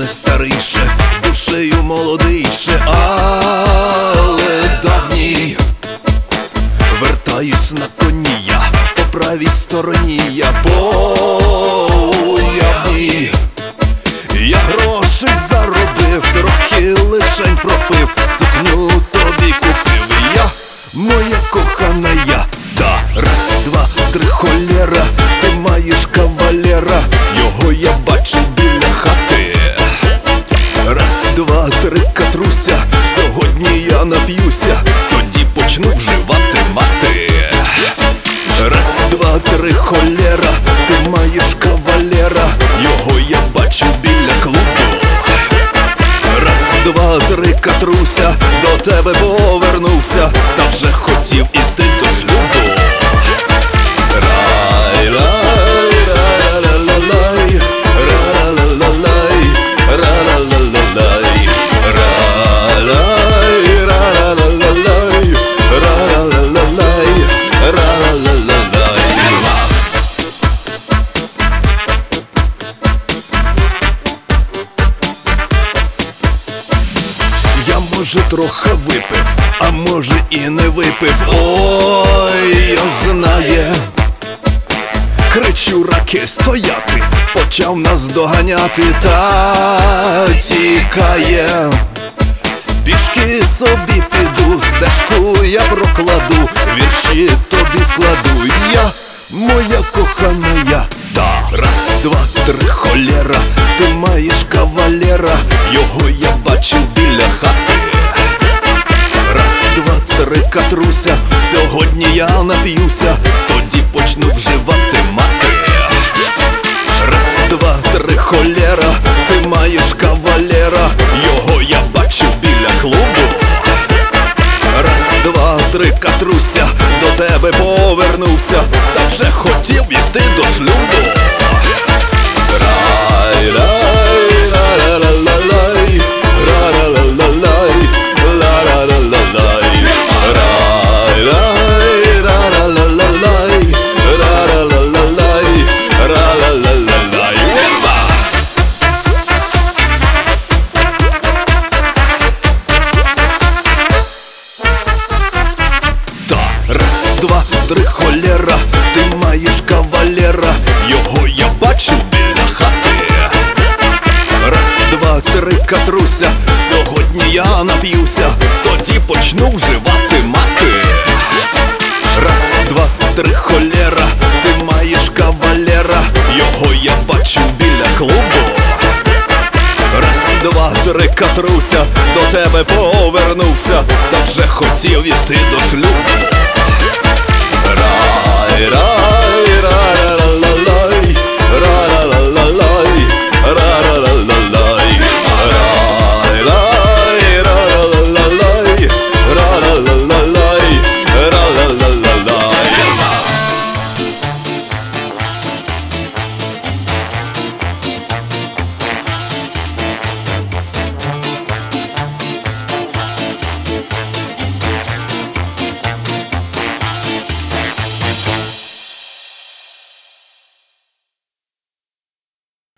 не старіше, душею молодийше, але давній. Вертаюсь на коні я, по правій стороні я, по уявній. Я грошей заробив, трохи лишень пропив, сукню тобі купив я, моя кохана я. Да, раз, два, три, холєра, ти маєш кавалера, його я бачу біля хати. Раз, два, три, Катруся, сьогодні я нап'юся, тоді почну вживати мати. Раз, два, три, холєра, ти маєш кавалера, його я бачу біля клубу. Раз, два, три, Катруся, до тебе повернувся, та вже хотів іти до шлюбу. Рай-лай, ра-ла-ла-лай, ра-ла-ла-лай, ра-ла-ла-лай, ра-лай, ра-ла-ла-лай, ра-ла-ла-лай, ра-ла-ла-лай. Я, може, трохи випив, а може і не випив. Ой, знає. Кричу, Ракель, стояти, почав нас доганяти, та тікає. Пішки собі піду, стежку я прокладу, вірші тобі складу я, моя кохана я. Да, раз, два, три, холєра, ти маєш кавалера, його я бачу біля хати. Раз, два, три, Катруся, сьогодні я нап'юся, тоді почну вживати мати. Раз, два, три, холєра, ти маєш кавалера, його я бачу біля клубу. Раз, два, три, Катруся, до тебе повернувся, та вже хотів іти до шлюбу. Рай-лай, ра-ла-ла-лай, ра-ла-ла-лай, ла-ла-ла-лай, рай-лай, ра-ла-ла-лай, ра-ла-ла-лай, ра-ла-ла-лай. Раз, два, три, холєра, ти маєш кавалера, його я бачу біля хати. Раз, два, три, Катруся, сьогодні я нап'юся, тоді почну вживати мати. Раз, два, три, холєра, ти маєш кавалера, його я бачу біля клубу. Раз, два, три, Катруся, до тебе повернувся, та вже хотів іти до шлюбу. Рай-рай.